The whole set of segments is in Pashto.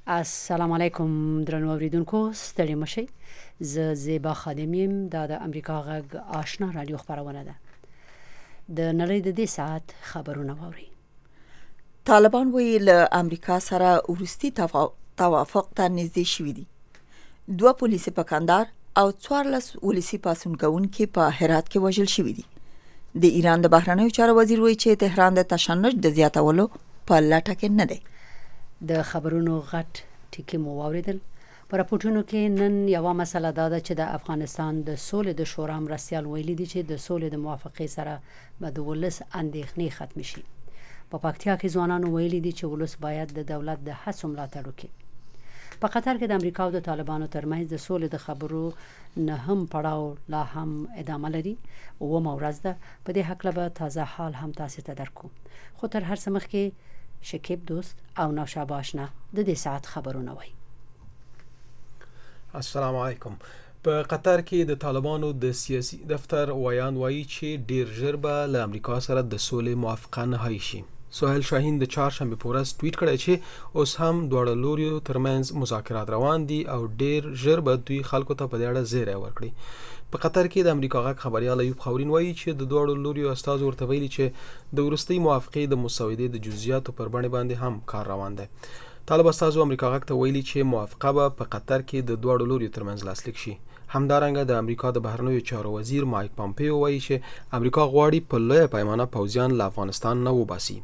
السلام علیکم درنو اوریدونکو ستړي مشئ زه زیبا خادمیم د امریکا غږ آشنا رادیو خبرونه ده د نړۍ د دې ساعت خبرونه واوري. طالبان وی له امریکا سره ورستي توافق ته نږدې شوي دي. 2 پولیسي په کندهار او 14 ولسی پاسونکونکي په هرات کې وژل شوي دي. د ایران د بهرنیو چارو وزیر وی چې تهران د تشنج د زیاتولو په لټه کې نه دی. د خبرونو غټ ټکی مو واوریدل. په راپورټونو کې نن یو مسله ده چې د افغانستان د سولې د شورا مرستیال ویلي دي چې د سولې د موافقې سره به د ولس اندېښنې ختم شي. په پکتیا کې ځوانانو ویلي دي چې ولس باید د دولت د هڅو ملاتړ وکړي. په قطر کې د امریکا او د طالبانو ترمنځ د سولې د خبرو نه هم پړاو لا هم ادامه لري. اومه ورځ ده. په دې حق له تازه حال هم تاسو ته درکو. خو تر هر څه مخکې شکیب دوست او نوشابه آشنا د دې ساعت خبرونه وای. السلام علیکم. په قطر کې د طالبانو د سیاسي دفتر وایان وایي چې ډیر ژر به له امریکا سره د سولې موافقه نهایی شي. سهیل شاهین د چهارشنبه په ورځ ټویټ کړی چې اوس هم دواړه لوریو ترمنځ مذاکرات روان دي او ډیر ژر به دوی خلکو ته په دې اړه زیری ورکړي. په قطر کې د امریکا غږ خبريال ایوب خورین وایي چې د دوړو لوریو استاد ورته ویلي چې د ورستۍ موافقې د مسودې د جزئیاتو پر بڼه باندې هم کار روان دی. طالب استاد امریکا غږ ته ویلي چې موافقه به په قطر کې د دوړو لوریو ترمنځ لاسلیک شي. همدارنګه د امریکا د بهرنیو چارو وزیر مایک پامپیو وایي چې امریکا غواړي په لویه پیمانه پوځیان له افغانستان نه وباسي.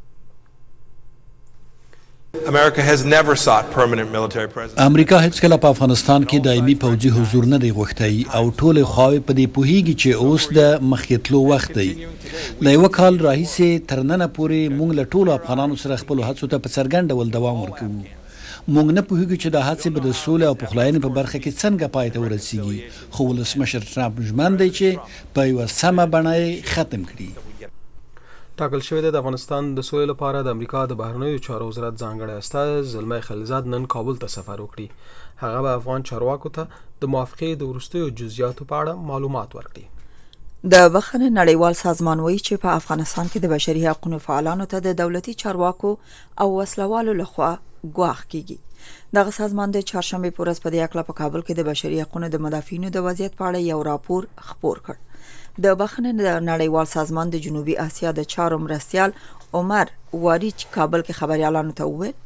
امریکا هیڅ کله په افغانستان کې دایمي پوځي حضور نه دی غوښتی او ټول خواوې په دې پوهیږي چې اوس د مخکېتلو وخت دی. له یو کال راهیسې تر ننه پورې موږ له ټولو افغانانو سره خپلو هڅو ته په څرګند ډول دوام ورکوو. موږ نه پوهیږو چې د هڅې به د سولې او پخلاینې په برخه کې څنګه پای ته ورسیږي، خو ولسمشر ټرمپ ژمن دی چې په یوه سمه بڼه یې ختم کړي. ټاکل شوی دی د افغانستان د سولې لپاره د امریکا د بهرنیو چارو وزارت ځانګړی استازی زلمي خلیلزاد نن کابل ته سفر وکړي. هغه به افغان چارواکو ته د موافقې د وروستیو جزئیاتو په اړه معلومات ورکړي. د بخښنې نړیوال سازمان وایي چې په افغانستان کې د بشري حقوقو فعالانو ته د دولتي چارواکو او وسلوالو لخوا ګواښ کیږي. دغه سازمان د چهارشنبه په ورځ په دې اړه په کابل کې د بشري حقوقو د مدافعینو د وضعیت په اړه یو راپور خپور کړ. د بخښنې نړیوال سازمان د جنوبي اسیا د چارو مرستیال عمر واریچ کابل کې خبريالانو ته وویل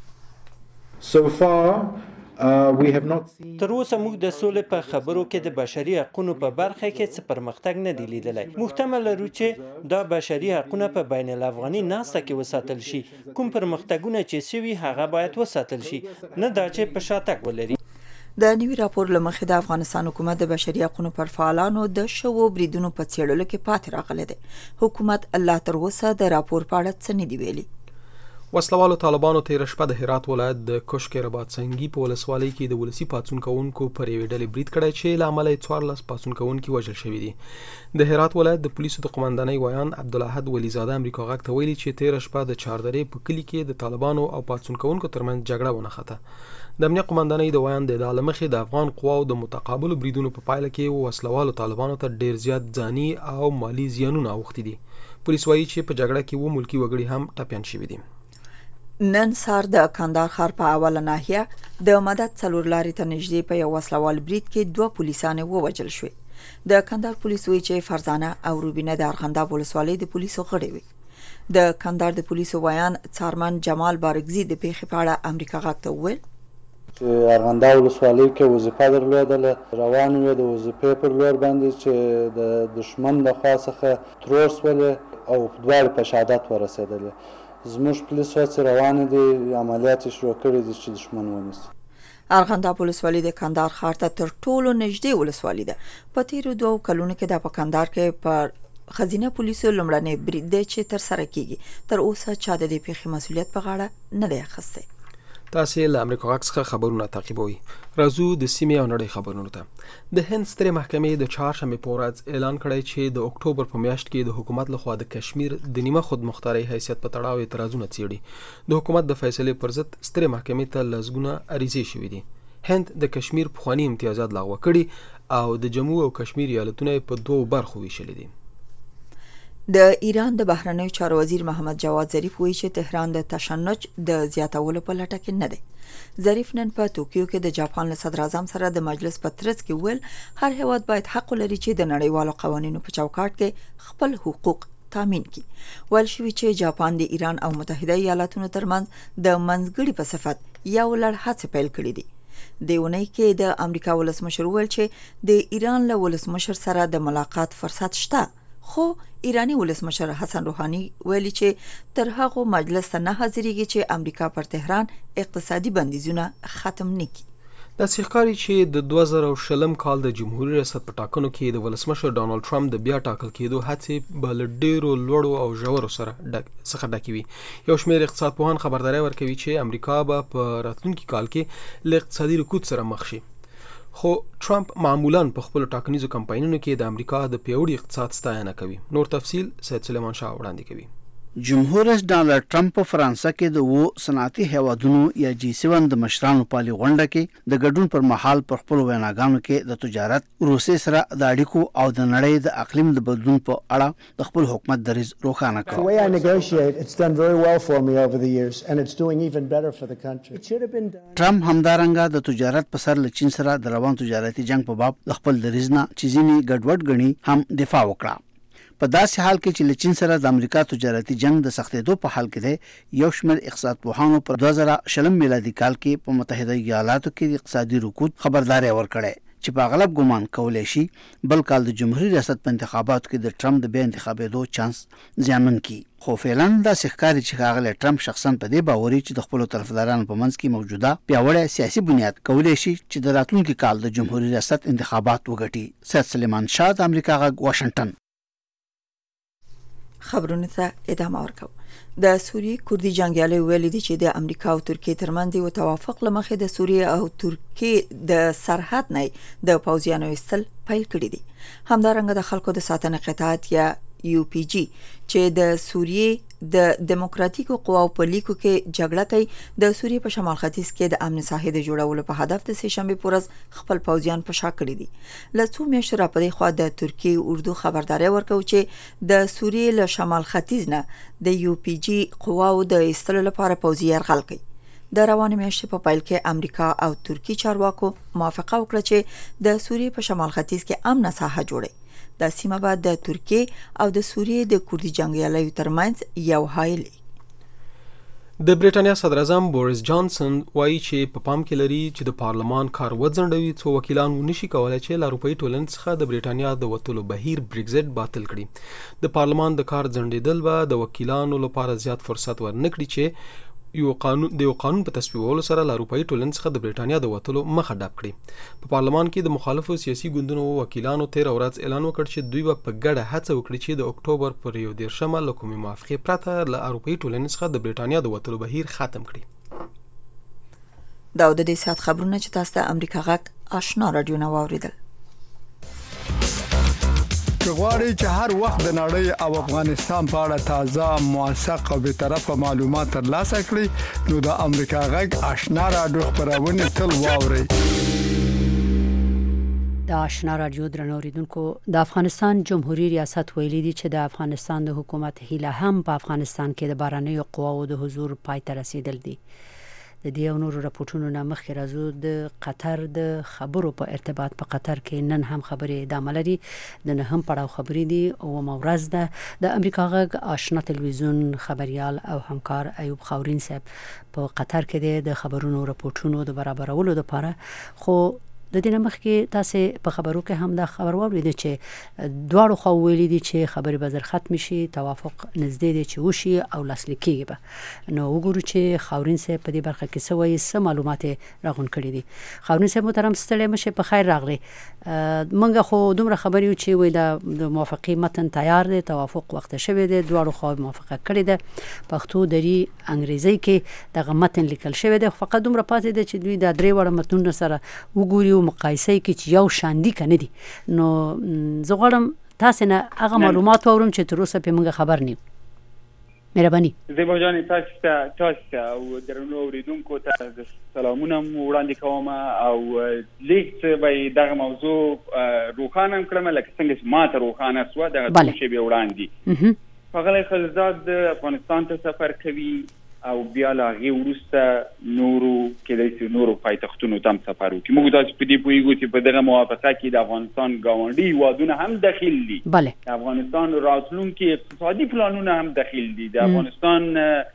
تر اوسه موږ د سولې په خبرو کې د بشري حقوقو په برخه کې څه پرمختګ نه دی لیدلی. موږ تمه لرو چې دا بشري حقوق په بین الافغاني ناسته کې وساتل شي. کوم پرمختګونه چې شوي هغه باید وساتل شي، نه دا چې په شاتګ ولري. د نوي راپور له مخې د افغانستان حکومت د بشري حقوقو پر فعالانو د شوو بریدونو په څېړلو کې پاتې راغلی دی. حکومت لا تر اوسه د راپور په اړه څه نه دی ویلي. وسلوالو طالبانو تېره شپه د هرات ولایت د کوشک رباط سنگي په ولسوالۍ کې د ولسي پاڅون کوونکو پر یوې ډلې برید کړی چې له امله یې 14 پاڅون کوونکي وژل شوي دي. د هرات ولایت د پولیسو د قمندانۍ ویان عبدالاحد ولیزاده امریکا غږ ته ویلي چې تېره شپه د چاردرې په کلي کې د طالبانو او پاڅون کوونکو ترمنځ جګړه ونښته. د امنیت قمندانۍ د ویان د ادعا له مخې د افغان قواو د متقابلو بریدونو په پایله کې وسلوالو طالبانو ته ډیر زیات ځاني او مالی زیانونه اوښتي دي. پولیس وایي چې په جګړه کې ملکي وګړي هم ټپیان شوي دي. نن سهار د کندهار ښار په اوله ناحیه د مدد څلور لارې ته نږدې په یو وسلوال برید کې 2 پولیسان ووژل شوي. د کندهار پولیس وایي چې فرزانه او روبینه د ارغنداب ولسوالۍ د پولیسو غړي وي. د کندهار د پولیسو ویان څارمن جمال بارګزي د پیښې په اړه امریکا غږ ته وویل چې ارغنداب ولسوالۍ کې وظیفه درلودله، روان وې د وظیفې پر لور باندې چې د دشمن له خوا څخه ترور سولې او دواړه په شهادت ورسېدلې. زموږ پولیس هڅې روانې دي، عملیات یې شروع کړي دي چې دشمن ونیسي. ارغنداب ولسوالۍ د کندهار ښار ته تر ټولو نږدې ولسوالۍ ده. په تیرو 2 کلونو کې د کندهار کې پر خزینه پولیسو لومړنی برید دی چې تر سره کیږي. تر اوسه چا د دې پیښې مسؤلیت په غاړه نه دی اخیستی. تاسې له امریکا غږ څخه خبرونه تعقیبوي. راځو د سیمې او نړۍ خبرونو ته. د هند سترې محکمې د چهارشنبې په ورځ اعلان کړی چې د اکتوبر په میاشت کې د حکومت لخوا د کشمیر د نیمه خودمختارۍ حیثیت په تړاو اعتراضونه څېړي. د حکومت د فیصلې پر ضد سترې محکمې ته لسګونه عریضې شوي دي. هند د کشمیر پخواني امتیازات لغوه کړي او د جموں او کشمیر ایالتونه په 2 برخو ویشلي دي. د ایران د بهرنیو چارو وزیر محمد جواد ظریف وایي چې تهران د تشنج د زیاتولو په لټه کې نه دی. ظریف نن په توکیو کې د جاپان له صدر اعظم سره د مجلس په ترڅ کې ویل هر هیواد باید حق لري چې د نړیوالو قوانینو په چوکاټ کې خپل حقوق تامین کړي. ویل شوی چې جاپان د ایران او متحده ایالاتونو ترمنځ د منځګړي په صفت یو لړ هڅې پیل کړي دي. د اونۍ کې د امریکا ولسمشر ویل چې د ایران له ولسمشر سره د ملاقات فرصت شته، خو ایرانی ولسمشر حسن روحانی ویلي چې تر هغه مجلس ته نه حاضرېږي چې امریکا پر تهران اقتصادي بندیزونه ختم نکړي. د ښکاري چې د 2020 کال د جمهوریت ریاست په ټاکنو کې د ولسمشر ډانلډ ټرمپ د بیا ټاکل کېدو هڅې به له ډېرو لوړو او ژورو څخه ډکې وي. یو شمېر اقتصاد پوهان خبرداری ورکوي چې امریکا به په راتلونکي کال کې له اقتصادي رکود سره مخ شي. خو ټرمپ معمولاً په خپل ټاکنیزو کمپاینونو کې د امریکا د پیوړي اقتصاد ستاینه کوي. نور تفصیل سید سلیمان شاه وړاندې کوي. جمهور رئیس ډانلډ ټرمپ په فرانسه کې د صنعتي هیوادونو یا G7 د مشرانو پالي غونډه کې د ګډون پر مهال پر خپل ویناګانو کې د تجارت، روسي سره د اړیکو او د نړۍ د اقلیم د بدلون په اړه د خپل حکومت دریځ روښانه کړ. The way I negotiate, it's done very well for me over the years and it's doing even better for the country. It should have been done. ټرمپ همدارنګه د تجارت په سر له چین سره د روان تجارتي جنگ په باب د خپل دریځ نه چې ځینې ګډوډ ګڼي هم دفاع وکړه. په داسې حال کې چې له چین سره د امریکا تجارتي جنگ د سختېدو په حال کې دی، یو شمېر اقتصاد پوهانو په 2020 میلادي کال کې په متحده ایالاتو کې د اقتصادي رکود خبرداری ورکړی چې په اغلب ګمان کولی شي بل کال د جمهوریت ریاست په انتخاباتو کې د ټرمپ د بیا انتخابېدو چانس زیانمن کړي. خو فعلا داسې ښکاري چې ښاغلی ټرمپ شخصا په دې باوري چې د خپلو طرفدارانو په منځ کې موجوده پیاوړی سیاسي بنیاد کولی شي چې د راتلونکي کال د جمهوریت ریاست انتخابات وګټي. سید سلیمان شاه، د امریکا غږ، واشنګټن. خبرونه ته ادامه ورکو. د سوریې کوردي جنگیالي ویلي دي چې د امریکا او ترکیې ترمنځ یو توافق لمخې د سوریې او ترکیې د سرحد نه د پوځیانو ایستل پیل کړي دي. همدارنګه د خلکو د ساتنې قطاعت یا UPG چې د سوریې د دیموکراتیکو قواو په لیکو کې جګړه کوي، د سوریې په شمال ختیځ کې د امن ساحې د جوړولو په هدف د سه شنبه پر ورځ خپل پوځیان په شا کړي دي. له څو میاشتو راپدې خوا د ترکیې اردو خبرداري ورکوي چې د سوریې له شمال ختیځ نه د UPG قواو د ایستلو لپاره پوځي یرغل کوي. د روانې میاشتې په پیل کې امریکا او ترکی چارواکو موافقه وکړه چې د سوریې په شمال ختیځ کې امن ساحه جوړي. د سیمه بعد د ترکیې او د سوریې د کوردي جنگیالیو ترمنځ یو حایل. د بریټانیا صدر اعظم بوریس جانسن وایي چې په پام کې لري چې د پارلمان کار وځنډوي څو وکیلان ونشي کولای چې له اروپایي ټولنې څخه د بریټانیا د وتلو بهیر بریگزټ باطل کړي. د پارلمان د کار ځنډېدل به د وکیلانو لپاره زیات فرصت ورنکړي چې یو قانون په تصویبولو سره له اروپایي ټولنې څخه د بریټانیا د وتلو مخه ډپ کړي. په پارلمان کې د مخالفو سیاسي ګوندونو وکیلانو 13 ورځ اعلان وکړ چې دوی به په ګډه هڅه وکړي چې د اکتوبر پر 1 له کومې موافقې پرته له اروپایي ټولنې څخه د بریټانیا د وتلو بهیر ختم کړي. دا د دې سات خبرونه چې تاسو ته امریکا غږ آشنا رادیو نو اوریدل. غواړئ چې هر وخت د نړۍ او افغانستان په اړه تازه، موثق او بی‌طرفه معلومات ترلاسه کړئ، نو د امریکا غږ آشنا رادیو خبرونه تل واورئ. د آشنا رادیو درنو اوریدونکو، د افغانستان جمهوریت ریاست ویلي دي چې د افغانستان د حکومت هیله هم په افغانستان کې د بهرنیو قواو د حضور پای ته رسیدل دي. د دې او نورو راپورټونو نه مخکې راځو د قطر د خبرو په ارتباط په قطر کې نن هم خبرې ادامه لري. د نه هم پړاو خبرې دي او مورز ده د امریکا غږ آشنا تلویزیون خبريال او همکار ایوب خاورین صاحب په قطر کې د خبرونو راپورټونو د برابرولو لپاره. خو د دې مخکې تاسو په خبرو کې هم دا خبر واورید چې دواړو خو ویلي دي چې خبرې به زر ختم شي، توافق نږدې دی چې وشي او لاسلیک کیږي. نو وګورو چې خاورین صاحب په دې برخه کې څه وایي، څه معلومات راغون کړي دي. خاورین صاحب محترم، ستړي مشه، په خیر راغلی. منګه خو دومره خبرې و چې وای د موافقه متن تیار دی، توافق وخت شوی دی، دواړو خو موافقه کړې ده. پښتو دری انګریزي کې دغه متن لیکل شوی دی، فقط دومره پاتې دی چې دوی د درې وړ متنونو سره وګوري مقایسه کې چې یو شان دي کنه دي. نو زه غواړم تاسو نه هغه معلومات واورم چې تر اوسه په موږ خبر نیو. مهرباني. زیبا جان تاسو او درنو اوریدونکو ته سلامونه وړاندې کوم او لیک به دغه موضوع روخانه کړم لکه څنګه چې ما ته روخانه سو دغه شی به وړاندې فغلی خلزاد د افغانستان ته سفر کوي او بیا لا غي ورسته نورو کې د نورو پایتختونو تم سفر وکړي. موږ تاسو په دې پوهیږو چې په دغه موافقه کې د افغانستان گاونډي هیوادونه هم داخل دي. بله. د افغانستان راتلونکي اقتصادي پلانونه هم داخل دي. د افغانستان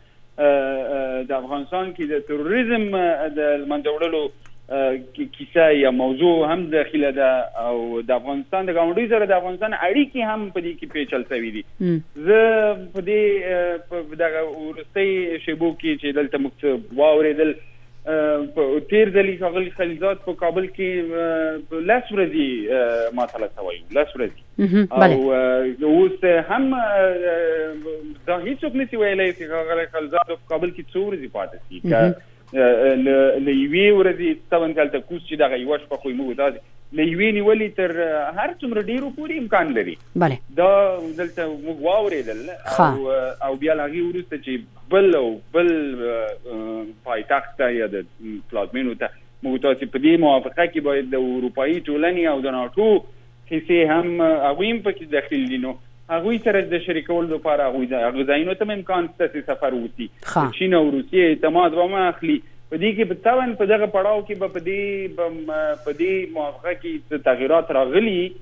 کې د تروریزم د منځوړلو کیسه یا موضوع هم داخله ده او د افغانستان د گاونډي سره د افغانستان اړیکې هم په دې کې پیچل شوي دي. زه په دې په دغه ورستۍ شیبو کې چې دلته موږ واورېدل په تیر ځلې ښاغلي خلیلزاد په کابل کې 10 ورځې معطله شوی 10 ورځې او اوس هم دا هیڅوک نشي ویلی چې ښاغلي خلیلزاد په کابل کې څو ورځې پاتې شي. له یوې ورځې ستون کال ته کوز چې دغه یوه شپه خو موږ داسې له یوې نیولې تر هر څومره ډېرو پورې امکان لري. دا دلته موږ واورېدل او بیا له هغې وروسته چې بل پایتخت ته یا د پلازمینو ته موږ تاسې په دې موافقه کې باید د اروپایي ټولنې او د ناټو حصې هم هغوی هم پکې داخل دي. نو هغوی سره د شریکولو لپاره هغو ځایونو ته هم امکان شته چې سفر وکړي. چین او روسیې اعتماد به هم اخلي. په دې کې په طبعا په دغه پړاو کې به په دې موافقه کې تغییرات راغلي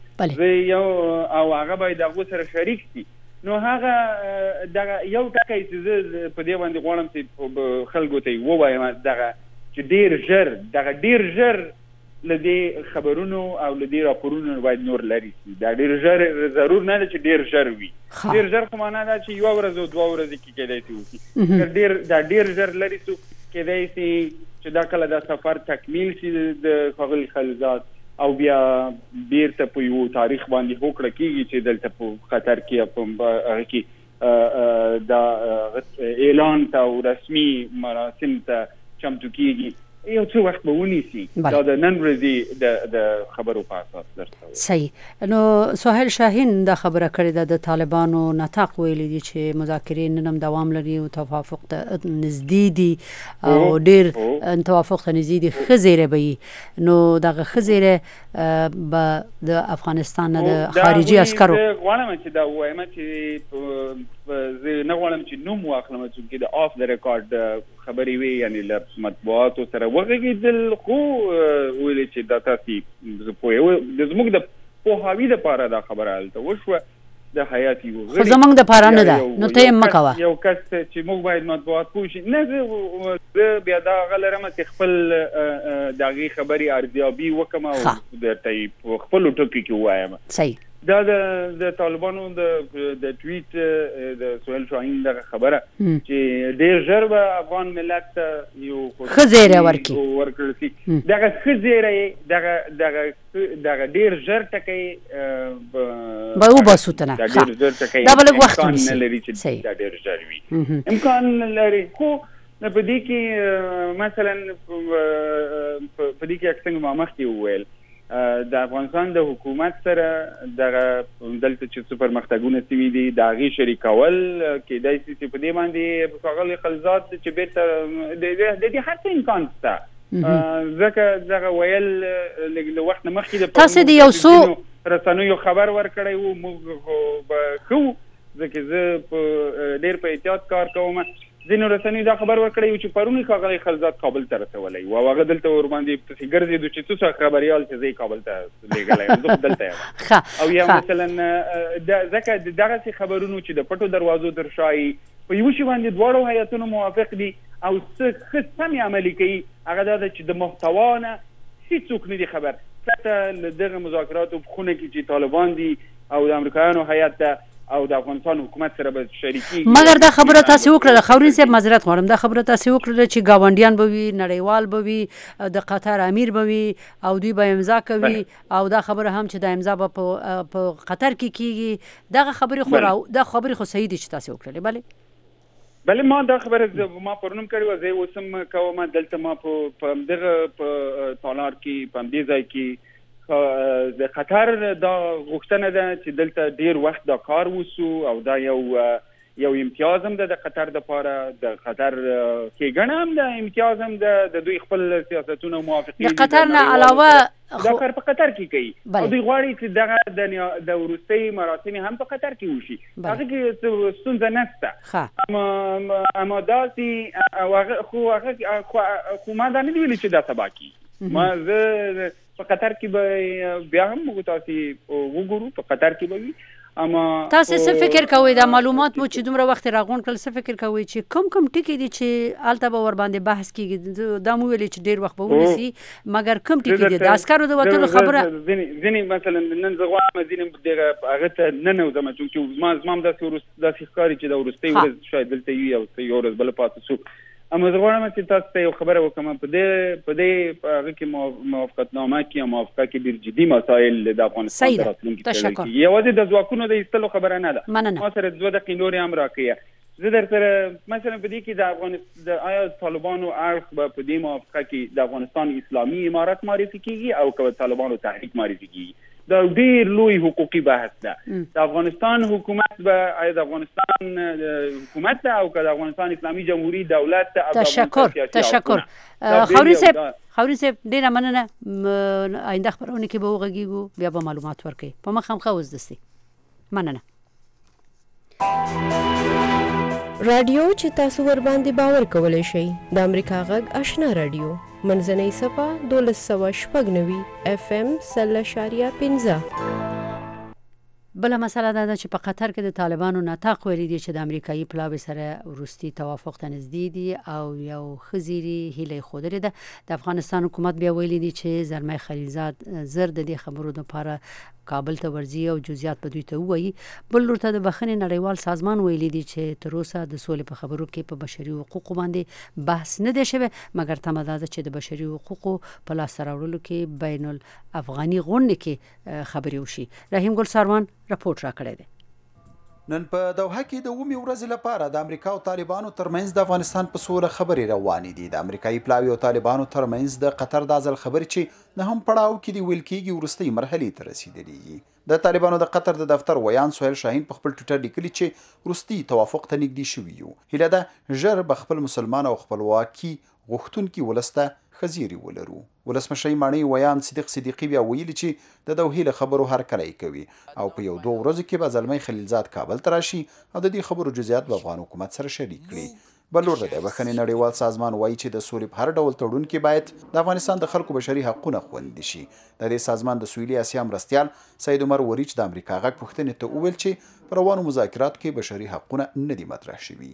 او هغه باید هغو سره شریک شي. نو هغه دغه یو ټکی چې زه په دې باندې غواړم چې خلکو ته یې ووایم دغه چې ډېر ژر له دې خبرونو او له دې راپورونو باید نور لري شي. دا ډېر ژر ضرور نه ده چې ډېر ژر وي. ډېر ژر خو معنا ده چې یوه ورځ او دوه ورځې کې کیدای شي وکړي. دا ډېر ژر لري شو کیدای شي چې دا کله دا سفر تکمیل شي د ښاغلي خلیلزاد او بیا بیرته په یو تاریخ باندې هوکړه کیږي چې دلته په قطر کې په هغه کې دا اعلان ته او رسمي مراسم ته چمتو کیږي. یو څه وخت به ونیسي. دا د نن ورځې د خبرو په اساس درته. صحیح. نو سهیل شاهین دا خبره کړې ده د طالبانو نطاق ویلي دي چې مذاکرې نن هم دوام لري او توافق ته نږدې دي او ډېر توافق ته نږدې دي. ښه زیری به وي. نو دغه ښه زیری به د افغانستان نه د خارجي عسکرو غواړم چې دا ووایم چې زه نه غواړم چې نوم واخلم چې د آف د ریکارډ خبرې وي یعنی له مطبوعاتو سره وغږېدل خو ویلې چې دا تاسې زه پوهیږم زموږ د پوهاوي دپاره دا خبره هلته وشوه د حیات یو خو زموږ دپاره نه ده. نو ته یې مه کوه. یو کس چې موږ باید مطبوعات پوه شي نه زه بیا دا هغه لرم چې خپل د هغې خبرې ارزیابي وکړم او درته یې په خپلو ټکو کې ووایم. صحیح. دا د طالبانو د ټویټ د سهیل شاهین دغه خبره چې ډېر ژر به افغان ملت ته یو ښه زیری ورکړل شي. دغه ښه زیری دغه ډېر ژر ټکی به وباسو ته نه دا به لږ وخت ونیسي. نه لري چې دا ډېر ژر وي. امکان لري خو په دې کې مثلا په دې کې څنګه ما مخکې وویل د افغانستان د حکومت سره دغه دلته چې څه پرمختګونه شوي دي د هغې شریکول کیدای شي چې په دې باندې ښاغلي خلیلزاد چې بیرته د دې هر څه امکان شته. ځکه دغه ویل له وخت نه مخکې تاسو د یو څو رسنیو خبر ورکړی وو موږ خو به کوو ځکه زه ډېر په احتیاط کار کوم. ځینو رسنیو دا خبر ورکړی و چې پرون ښاغلی خلیلزاد کابل ته رسولی و او هغه دلته ورباندې پسې ګرځېدو چې څه خبریال چې زه یې کابل ته لېږلی یم زه خو دلته یم. او یا مثلا ځکه دغسې خبرونو چې د پټو دروازو تر شا په یو شي باندې دواړو هیاتونو موافق دي او څه ښه سمې عملي کوي هغه دا ده چې د محتوا نه هېڅوک نه دي خبر. حتی له دغه مذاکراتو په خونه کې چې طالبان دي او د امریکایانو هیات ته او د افغانستان حکومت سره به شریکي. مګر دا خبره تاسو وکړه خاورین صاحب معذرت غواړم دا خبره تاسو وکړه چې گاونډیان به وي نړیوال به وي د قطر امیر به وي او دوی به امضا کوي او دا خبره هم چې د امضا به په قطر کې کیږي دغه خبرې خو دا خبرې خو صحیح دي چې تاسو وکړه. بله ما دا خبره ما پرونم کړې وه زه اوس هم کوم دلته ما په همدغه په تالار کې په همدې ځای کې د قطر دا غوښتنه ده چې دلته ډیر وخت دا کار وسو او دا یو امتیاز هم د قطر د پاره د قطر کېګنه هم د امتیاز هم د دوی خپل سیاستونه موافقې د قطر نه علاوه دا کار په قطر کې کوي او دوی غواړي چې دغه د وروستي مراسم هم په قطر کې وشي هغه کې ستونزه نشته اما داسې خو ما دا نه دی ویلي چې دا سبا کېږي ما زه په قطر کې به بیا هم موږ تاسې وګورو په قطر کې به وي اما تاسو څه فکر کوئ دا معلومات مو چې دومره وخت راغونډ کړل څه فکر کوئ چې کوم ټکي دي چې هلته به ور باندې بحث کیږي دا مو ویلي چې ډیر وخت به ونیسي مګر کوم ټکي دي د عسکرو د وتلو خبره ځینې مثلا نن زه غواړم ځینې دغه هغه ته ننوځم چونکې زما هم داسې ښکاري چې د وروستۍ ورځ شاید دلته وي او یو ورځ بله پاتې څوک اما زه غواړم چې تاسو ته یو خبره وکړم په دې هغه کې موافقتنامه کې موافقه کې ډېر جدي مسایل د افغانستان د راتلونکي څېړل کېږي یوازې د ځواکونو د ایستلو خبره نه ده ما سره 2 دقیقې نورې هم راکړئ زه در سره مثلا په دې کې د آیا طالبانو اړخ به په دې موافقه کې د افغانستان اسلامي امارت معرفي کېږي او که طالبانو تحریک معرفي کېږي دا ډیر لوی حقوقي بحث ده د افغانستان حکومت به آیا د افغانستان حکومت ده او که د افغانستان اسلامي جمهوریت دولت ده تشکر خوري صاحب ډیره مننه آینده خبرونه کې به وغږیږو بیا به معلومات ورکړي په مخ هم خوځ دسي مننه رادیو چې تاسو ور باندې باور کولای شئ د امریکا غږ آشنا رادیو منځنۍ صفه 1296 FM 0.15 بل مسله دا چې په قطر کې د طالبانو ناتاق ویلي دي چې د امریکایي پلاوی سره وروستي توافق ته نږدې دي او یو خزيري هیله خودري ده د افغانستان حکومت بیا ویلي دي چې زلمي خلیلزاد زر د دې خبرو لپاره کابل ته ورځي او جزئیات به دوی ته وایي بل ورته د بخښنې نړیوال سازمان ویلي دي چې تر اوسه د سولې په خبرو کې په بشري حقوقو باندې بحث نه دی شوی مګر تمه ده چې د بشري حقوقو په لاس راوړلو کې بین الافغاني غونډه کې خبرې وشي رحیم ګل ساروان راپورټ راکړی دی نن په دوحه کې د اومي ورځې لپاره د امریکا او طالبانو ترمنځ د افغانستان په سوله خبرې روانې دي د امریکایي پلاوی او طالبانو ترمنځ د قطر د ځل خبرې چې نه هم پړاو کې دی ویل کېږي وروستۍ مرحلې ته رسیدلې د طالبانو د قطر د دفتر ویان سهیل شاهین په خپل ټویټر لیکلي چې وروستي توافق ته نږدې شوي یو هیله ده ژر به خپل مسلمان او خپلواکي غوښتونکي ولسته خزيري ولرو ولسمشي مانی ویان صدیق صدیقی بیا ویلي چې د دوحې له خبرو هرکلی کوي او په یو 2 ورځو کې به زلمی خلیلزاد کابل ته راشي او د دې خبرو جزئیات به افغان حکومت سره شریک کړي بل ور د بخښنې نړیوال سازمان وایي چې د سولې په هر ډول تړون کې باید د افغانستان د خلکو بشري حقوقونه خوندي شي د دې سازمان د سویلي اسیا مرستیال سید عمر وریچ د امریکا غږ پوښتنې ته وویل چې په روانو مذاکراتو کې بشري حقوقونه نه دي مطرح شوي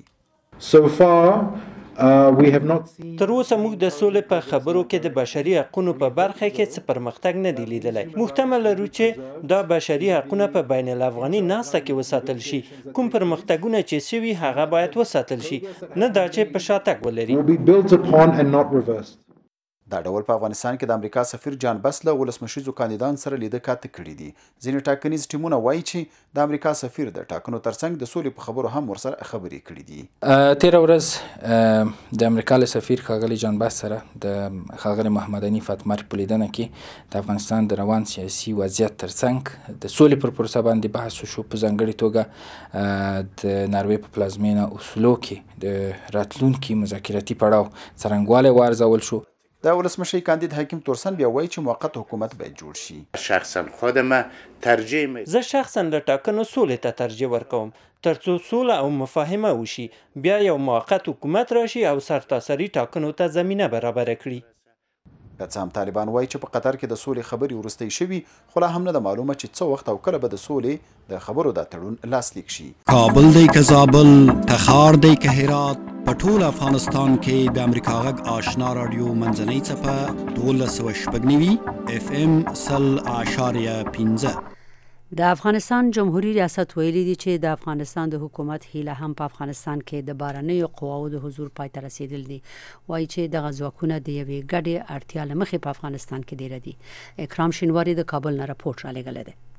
تر اوسه موږ د سولې په خبرو کې د بشري حقوقو په برخه کې څه پرمختګ نه دی لیدلی موږ تمه لرو چې دا بشري حقوقونه په بین الافغاني ناسته کې وساتل شي کوم پرمختګونه چې شوي هغه باید وساتل شي نه دا چې په شاتګ ولري دا ډول په افغانستان کې د امریکا سفیر جان بس له ولسمشریزو کاندیدان سره لیده کاته کړي دي ځینې ټاکنیز ټیمونه وایي چې د امریکا سفیر د ټاکنو ترڅنګ د سولې په خبرو هم ورسره خبرې کړي دي تیر ورځ د امریکا له سفیر ښاغلي جان بس سره د ښاغلي محمد حنیف اتمر په لیدنه کې د افغانستان د روان سیاسي وضعیت ترڅنګ د سولې پر پروسه باندې بحث وشو په ځانګړې توګه د ناروې په پلازمینه اوسلو کې د راتلونکي مذاکراتي پړاو څرنګوالی وارزول شو د ولسمشي کاندید حکیم تورسن بیا وایي چې موقت حکومت باید جوړ شي شخصا خودم ترجیح زه شخصا له ټاکنو سولې ته ترجیح ورکوم ترڅو سوله او مفاهمه وشي بیا یو موقت حکومت راشي او سرتاسري ټاکنو ته زمینه برابر کړي که هم طالبان وایي چې په قطر کې د سولې خبرې وروستۍ شوي خو لا هم نه ده معلومه چې څه وخت او کله به د سولې د خبرو دا تړون لاسلیک شي کابل دی که زابل تخار دی که هرات په ټول افغانستان کې د امریکا غږ آشنا رادیو منځنۍ څپه 1290 FM 0.15 د افغانستان جمهوریت ریاست ویلي دي چې د افغانستان د حکومت هیله هم په افغانستان کې د بهرنیو قواو د حضور پای ته رسیدل دي وایي چې د ځواکونه د یوې ګډې اړتیا له مخې په افغانستان کې ډیره دي اکرام شینواری د کابل نه راپورټ را لېږلی دی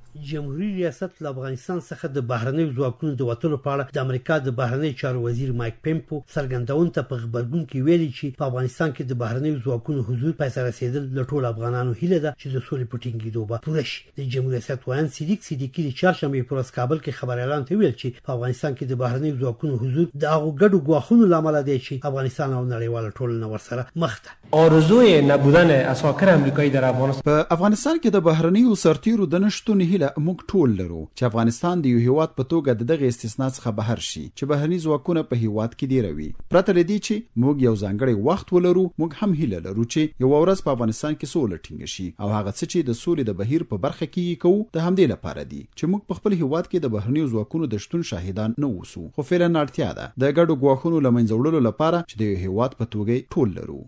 جمهوریت ریاست له افغانستان څخه د بهرنیو ځواکونو د وټلو په اړه د امریکا د بهرنیو چارو وزیر مایک پمپو څرګندونه ته په خبرګون کې ویلي چې په افغانستان کې د بهرنیو ځواکونو حضور پای ته رسیدل له ټولو افغانانو هیله ده چې د سولې په ټینګېدو به پوره شي. د جمهوریت ریاست وایي صدیقي د چهارشنبه په ورځ کابل کې خبر اعلان ته ویل چې په افغانستان کې د بهرنیو ځواکونو حضور د هغو ګډو ګواښونو لامل دی چې افغانستان او نړیواله ټولنه ورسره مخ ده. آرزوی نبودن اساکر امریکایی در افغانستان په افغانستان کې د بهرنیو سرتیرو د نشټون هیله موږ ټول لرو چې افغانستان د یو هیواد په توګه دغه استثناء څخه بهر شي چې بهرني ځواکونه په هیواد کې دی روي. پرته لدی چې موږ یو ځانګړی وخت ولرو، موږ هم هیله لرو چې یو ورځ په افغانستان کې سوله ټینګ شي او هغه څه چې د سولې د بهیر په برخه کې کوو د همدې لپاره دی چې موږ په خپل هیواد کې د بهرنیو ځواکونو د شتون شاهدان نه اوسو. خو فعلا اړتیا ده د ګډو ګواښونو لمنځه وړلو لپاره چې د یو هیواد په توګه ټول لرو.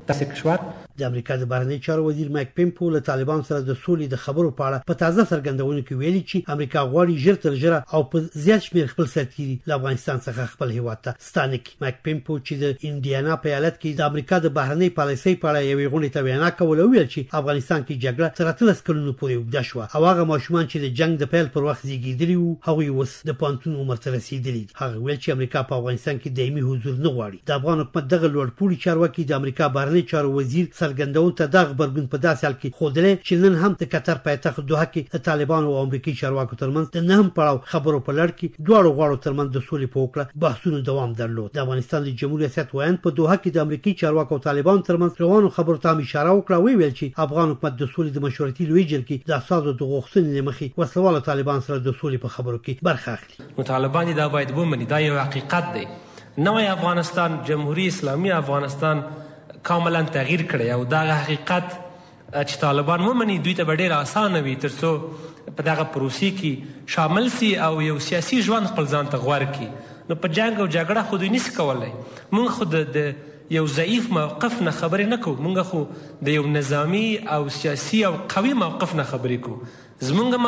د امریکا د بهرنیو چارو وزیر مایک پمپو له طالبان سره د سولې د خبرو په اړه په تازه څرګندونه کې ویلي چې امریکا غواړي ژر تر ژره او په زیات شمېر خپل سرتیري له افغانستان څخه خپل هیواد ته ستانه کړي. مایک پمپو چې د انډیانا په ایالت کې د امریکا د بهرنۍ پالیسۍ په اړه یوې غونډې ته وینا کوله ویل چې افغانستان کې جګړه تر 13 کلونو پورې اوږده شوه او هغه ماشومان چې د جنگ د پیل پر وخت زیږیدلي وو هغوی اوس د پانتون عمر ته رسیدلي. هغه ویل چې امریکا په افغانستان کې دایمي حضور نه غواړي. د افغان حکومت دغه لوړپوړي چارواکي د امریکا بهرنۍ چارو وزیر څرګندونه ته د خبرګون په داسې حال کې خوده چې نن هم د قطر پایتخت دوحه کې د طالبانو او امریکایي چارواکو ترمنځ د نهم پړاو خبرو په لړ کې دواړو غواړو ترمنځ د سولې په وکړه بحثونو دوام درلود. د افغانستان د جمهوریت ریاست وایي په دوحه کې د امریکایي چارواکو او طالبانو ترمنځ روانو خبرو ته اشاره وکړه. ویل چې افغان حکومت د سولې د مشورتي لوی جرګې د اساسو د غوښتنې مخې وسلواله طالبان سره د سولې په خبرو کې برخه اخلي. نو طالبان دا باید ومني، دا یو حقیقت دی. نوې افغانستان جمهوریت اسلامي افغانستان کاملا تغییر کړی او دا حقیقت چې طالبان ومني دوی ته ډېر اسانه وي ترڅو په دغه پروسې کې شامل سي او یو سیاسي ژوند خپل ځان ته غوره کړي. نو په جنګ او جګړه خو دوی نشي کولی. موږ خو د یو ضعیف موقف نه خبرې نه کوو، موږ خو د یو نظامی او سیاسي او قوي موقف نه خبرې کوو. زموږ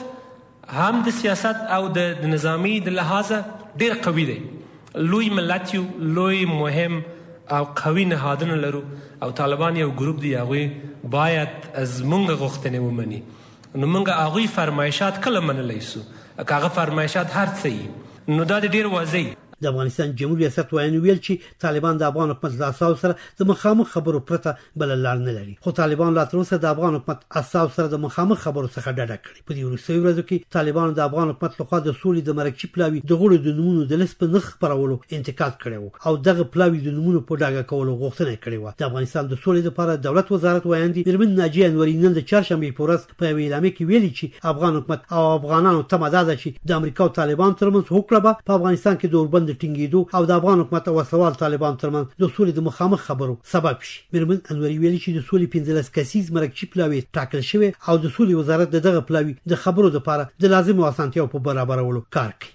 موقف هم د سیاست او د نظامی د لحاظه ډېر قوي دی. لوی ملت یو، لوی مهم او قوي نهادونه لرو او طالبان یو ګروپ دی هغوی باید زموږ غوښتنې ومني. نو موږ هغوی فرمایشات کله منلی سو که هغه فرمایشات هر څه یي نو دا د ډېر واضح. د افغانستان جمهوریت ریاست وایي ویل چې طالبان د افغان حکومت له اساسو سره د مخامخ خبرو پرته بل لار نه لري. خو طالبان لا تر اوسه د افغان حکومت اساسو سره د مخامخ خبرو څخه ډډه کړې. په دې وروستیو ورځو کې طالبان د افغان حکومت لخوا د سولې د مرکزي پلاوي د غړو د نومونو د لیست په نخ خپرولو انتقاد کړی و او دغه پلاوي د نومونو په ډاګه کولو غوښتنه کړې و. د افغانستان د سولې لپاره دولت وزارت وایي میرمن ناجیه انوري نن د چهارشنبه په ورځ په اعلامیه کې ویلي چې افغان حکومت او افغانانو تمه ده چې د امریکا او طالبان ترمنځ هوکړه په افغانستان کې د اوربند ټینګېدو او د افغان حکومت او وسوال طالبان ترمنځ د سولې د مخامخ خبرو سبب شي. میرمن انوري ویلي چې د سولې 15 کسیز مرکزي پلاوی ټاکل شوی او د سولې وزارت دغه پلاوی د خبرو لپاره د لازمو اسانتیاو په برابرولو کار کوي.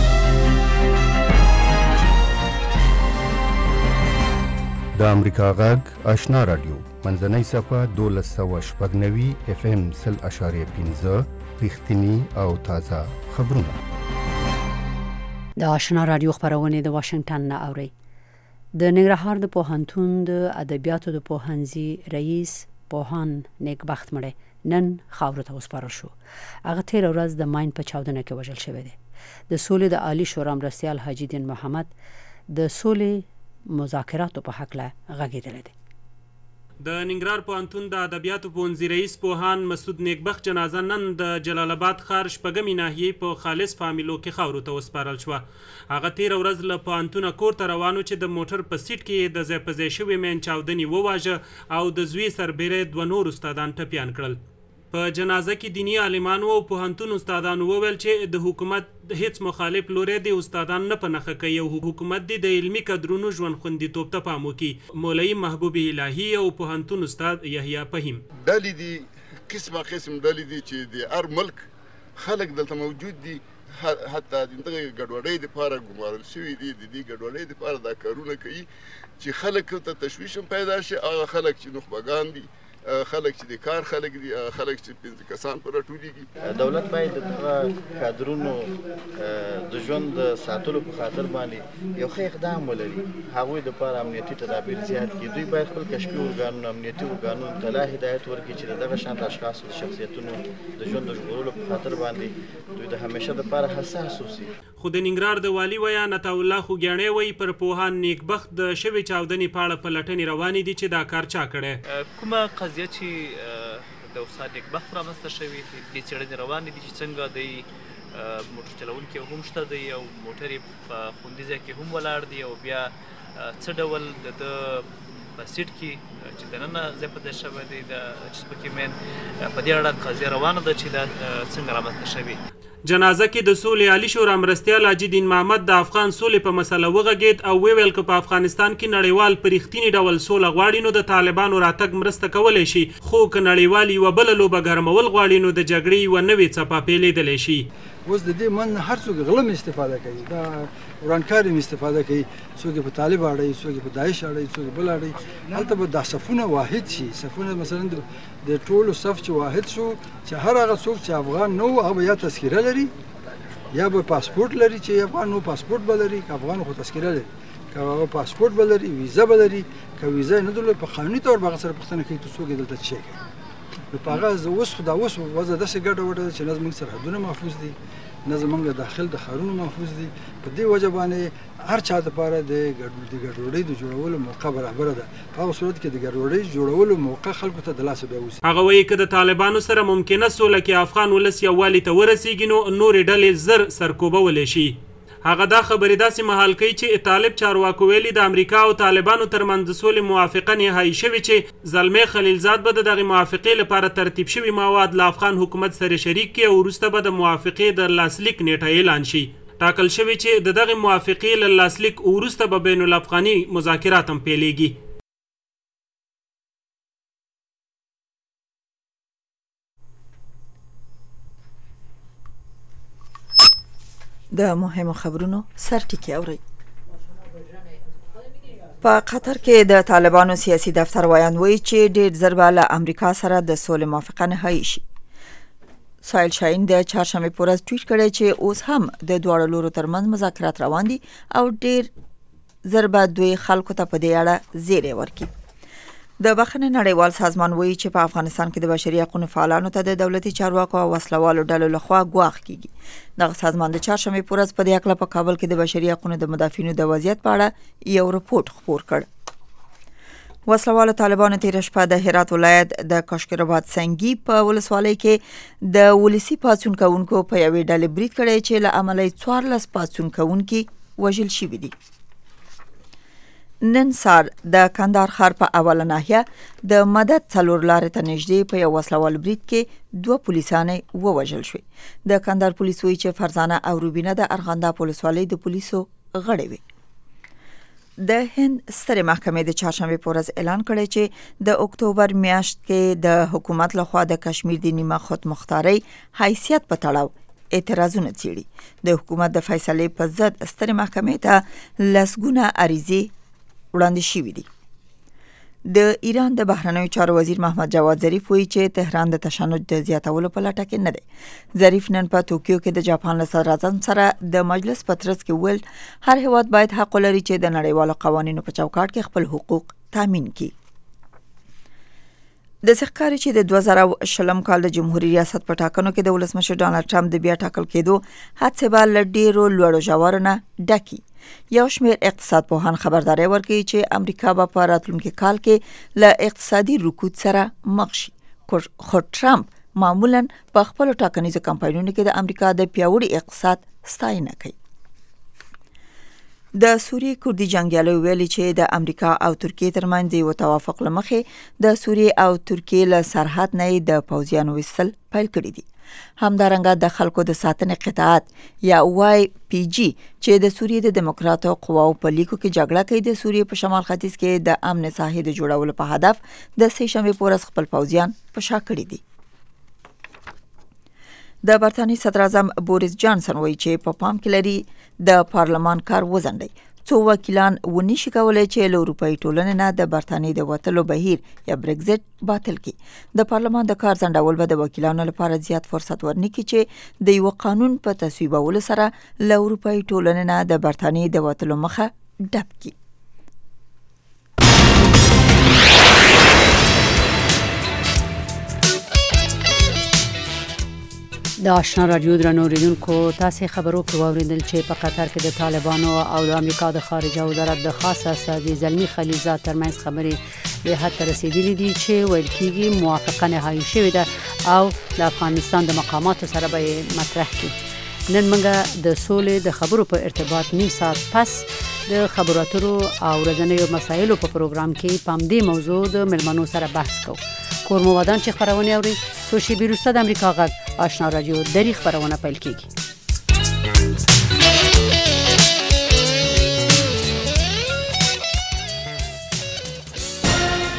د امریکا غږ آشنا رادیو منځنۍ صفحه 1290 FM 0.15 رښتینی او تازه خبرونه. د آشنا رادیو خبرونه د واشنگټن نه اوري. د ننګرهار د پوهنتون د ادبیاتو د پوهنځي رئیس پوهان نیکبخت مړی نن خاورو ته وسپارل شو. هغه تیر ورځ د ماین په چاودنه کې وژل شوی دی. د سولې د عالی شورا مرستیال حاجی دین محمد د سولې مذاکراتو په حق له غږیدل دي. د ننګرهار پوهنتون د ادبیاتو پوهنځي رئیس پوهان مسعود نیکبخت جنازه نن د جلال آباد ښار شپږمې ناحیې په خالص فامیلو کې خاورو ته وسپارل شوه. هغه تیره ورځ له پوهنتونه کور ته روانو چې د موټر په سیټ کې د ځای په ځای شوې مین چاودنې وواژه او د زوی سربیره دوه نور استادان ټپیان کړل. په جنازه کې دینی عالمانو او پوهنتون استادانو وویل چې د حکومت هیڅ مخالف لوري د استادان نه پنهخه کوي او حکومت د علمي کدرونو ژوند خوندیتوب ته پام وکړي. مولوي محبوب الهي او پوهنتون استاد یحیی فهیم ډلې دي قسمه قسم ډلې دي چې د هر ملک خلک دلته موجود دي، حتی دغه ګډوډۍ دپاره ګمارل شوي دي. د دې ګډوډۍ دپاره دا کارونه کوي چې خلک ته تشویش هم پیدا شي. هغه خلک چې نخبګان دي خلک چې د کار خلک دي خلک چې 5 کسان پر راټولېږي. دولت باید د کادرونو د ژوند ساتلو په خاطر باندې یو ښه اقدام ولري. هغوی لپاره امنیتي تدابیر زیات کړي. دوی باید خپل کشفي ارګانونه امنیتي ارګانونو ته لا هدایت ورکړي چې دغه شان اشخاصو د شخصیتونو د ژوند د ژغورلو په خاطر باندې دوی د همیشه لپاره حساس اوسي. خو د ننګرهار د والي ویان عطاالله خوږیاڼی وایي پر پوهان نیکبخت د شوې چاودنې په اړه پلټنې روانې دي چې دا کار چا کړی. کومه قضیه چې د استاد نیکبخت رامنځته شوې دې څېړنې روانې دي چې څنګه دی موټر چلوونکی هم شته دی او موټر یې په خوندي ځای کې هم ولاړ دی او بیا څه ډول د په سیټ کې چې دننه ځای په ځای شوی دی د چسپکي مین په دې اړه قضیه روانه ده چې دا څنګه رامنځته شوې. جنازه کې د سولې عالی شورا مرستیال حاجي دین محمد د افغان سولې په مسله وغږېد او ویل که په افغانستان کې نړیوال په رښتینې ډول سوله غواړي نو د طالبانو راتګ مرسته کولی شي، خو که نړیوال یوه بله لوبه ګرمول غواړي نو د جګړې یوه نوې څپه پیلېدلی شي. اوس د دې من هر څوک غلم استفاده کوي، دا ورانکار استفاده کوي، څوک په طالب اړوي، څوک په داعش اړوي، څوک بل اړوي. هلته به دا صفونه واحد شي، صفونه مثلا د ټولو صف چې واحد شو چې هر هغه څوک چې افغان نه و هغه یا تذکره لري یا به پاسپورت لري، چې افغان نو پاسپورت به لري، که افغان خو تذکره لري، که هغه پاسپورت به لري، ویزه به لري، که ویزه نه درلود په قانوني طور به هغه سره پوښتنه کوي ته څوک یې دلته څه کوي. نو په هغه اوس خو دا اوس وضع داسې ګډه وډه ده چې نه زموږ سرحدونه محفوظ دي، نه زموږ داخل د ښارونو محفوظ دي. په دې وجه باندې هر چا دپاره د ګډوډۍ د جوړولو موقع برابره ده. په هغه صورت کې د ګډوډۍ جوړولو موقع خلکو ته د لاسه بیا وځي. هغه وایي که د طالبانو سره ممکنه سوله کې افغان ولس یووالي ته ورسیږي نو نورې ډلې زر سرکوبولی شي. هغه دا خبرې داسې مهال کوي چې طالب چارواکو ویلي د امریکا او طالبانو ترمنځ د سولې موافقه نهایي شوې چې زلمی خلیلزاد به د دغې موافقې لپاره ترتیب شوي مواد له افغان حکومت سره شریک کړي او وروسته به د موافقې د لاسلیک نیټه اعلان شي. ټاکل شوي چې د دغې موافقې له لاسلیک وروسته به بین الافغاني مذاکرات هم پیلېږي. د مهمو خبرونو سرټکی اورئ. په قطر کې د طالبانو سیاسي دفتر ویان وایي چې ډېر ژر به له امریکا سره د سولې موافقه نهایي شي. سایل شاهین د چهارشنبې په ورځ ټویټ کړی چې اوس هم د دواړو لورو ترمنځ مذاکرات روان دي او ډېر ژر به دوی خلکو ته په دې اړه زیری ورکړي. د بخښنې نړیوال سازمان وایي چې په افغانستان کې د بشري حقوقو فعالانو ته د دولتي چارواکو او وسلوالو ډلو لخوا ګواښ کیږي. دغه سازمان د چهارشنبې په ورځ په دې هکله په کابل کې د بشري حقوقو د مدافعینو د وضعیت په اړه یو رپورټ خپور کړ. وسلوالو طالبانو تېره شپه د هرات ولایت د کشکرآباد سنگي په ولسوالۍ کې د ولسي پاڅون کوونکو په یوې ډلې برید کړی چې له امله 14 پاڅون کوونکي وژل شوي دي. نن سهار د کندهار ښار په اوله ناحیه د مدد څلور لارې ته نږدې په یو وسلوال برید کې 2 پولیسانې ووژل شوې. د کندهار پولیس وایي چې فرزانه او روبینه د ارغنداب ولسوالۍ د پولیسو غړې وې. د هند سترې محکمې د چهارشنبې په ورځ اعلان کړی چې د اکتوبر میاشت کې د حکومت لخوا د کشمیر د نیمه خودمختارۍ حیثیت په تړاو اعتراضونه څیړي. د حکومت د فیصلې په ضد سترې محکمې ته لسګونه عریضې وړاندې شوي دي. د ایران د بهرنیو چارو وزیر محمد جواد ظریف وایي چې تهران د تشنج د زیاتولو په لټه کې نه دی. ظریف نن په توکیو کې د جاپان له صدراعظم سره د مجلس په ترڅ کې وویل هر هیواد باید حق ولري چې د نړیوالو قوانینو په چوکاټ کې خپل حقوق تامین کړي. د ښکاري چې د 2020 کال د جمهوریت ریاست په ټاکنو کې د ولسمشر ډانلډ ټرمپ د بیا ټاکل کېدو هڅې به له ډېرو لوړو ژورو نه ډکې. یو شمېر اقتصاد پوهان خبرداری ورکوي چې امریکا به په راتلونکي کال کې له اقتصادي رکود سره مخ شي. خو ټرمپ معمولا په خپلو ټاکنیزو کمپاینونو کې د امریکا د پیاوړي اقتصاد ستاینه کوي. د سوریې کوردي جنګیالو ویلي چې د امریکا او ترکیې ترمنځ د یو توافق له مخې د سوریې او ترکیې له سرحد نه د پوځیانو ویستل پیل کړي دي. همدارنګه د خلکو د ساتنې قطاعت یا YPG چې د سوریې د دیموکراتو قواو په لیکو کې جګړه کوي د سوریې په شمال ختیځ کې د امن ساحې د جوړولو په هدف د سه شنبې په ورځ خپل پوځیان په شا کړي دي. د برتانیې صدراعظم بوریس جانسن وایي چې په پام کې لري د پارلمان کار وځنډي څو وکیلان ونشي کولای چې له اروپאי ټولنې نه د برتانیې د وتلو بهیر یا برگزټ باطل کړي. د پارلمان د کار ځنډول به د وکیلانو لپاره زیات فرصت ورنکړي چې د یو قانون په تصویبولو سره له اروپאי ټولنې نه د برتانیې د وتلو مخه ډپ کړي. د آشنا رادیو درنو اوریدونکو تاسو خبرو کې واوریدل چې په قطر کې د طالبانو او د امریکا د خارجه وزارت د خاص استازي زلمی خلیلزاد ترمنځ خبرې به حتی رسیدلې دي چې ویل کېږي موافقه نهایی شوې ده او د افغانستان د مقاماتو سره به مطرح کړي. نن موږ د سولې د خبرو په ارتباط نیم ساعت پس د خبرو اترو او ورځنیو مسایلو په پروګرام کې پام دې موضوع د ملمنو سره بحث کوو. کورمو ودان چې خبرونه اوري څو شی بیرسته د امریکا غږ آشنا رادیو دری خبرونه پیل کیږي.